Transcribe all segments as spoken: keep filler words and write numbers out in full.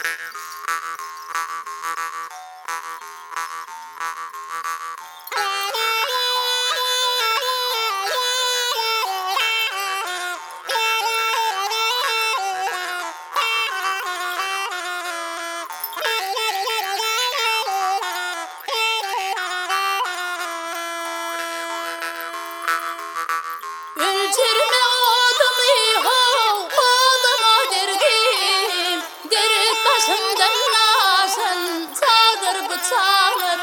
Ölçerme odamı ho, odama derdim. Dert başımdan naşan, çağdır bıçağlar.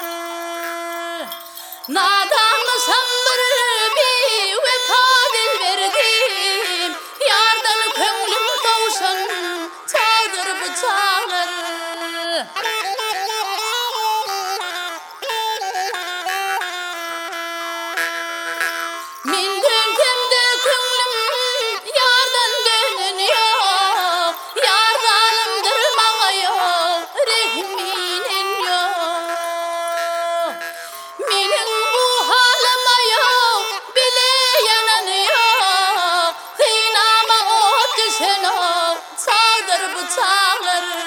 Nadanlısam bir vefa dil verdim. Yardan könglim kavuşan, çağdır bıçağlar. Min döndümde könglim yardan dönüyor. Yar zalimdir bana yok, rehminin yok. Menin bu halime yok, bile yanan yok. Kıynama ot düşen o, çağdır bıçakları.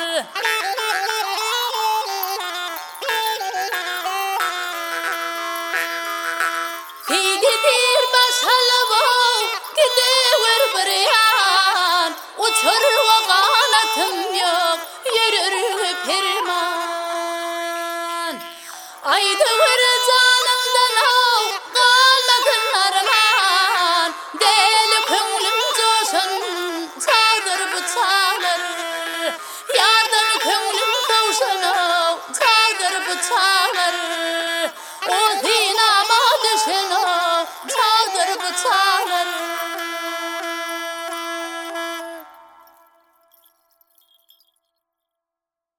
Gididir başhalıvo, gidiver bir yan. Uçur o kanatım yok, yürür perman. Aydıver canımdan o, kalmadın arman. Deli könglim coşun, çağdır bıçakları. Yardan könglim kavuşan o, çağdır bıçakları. O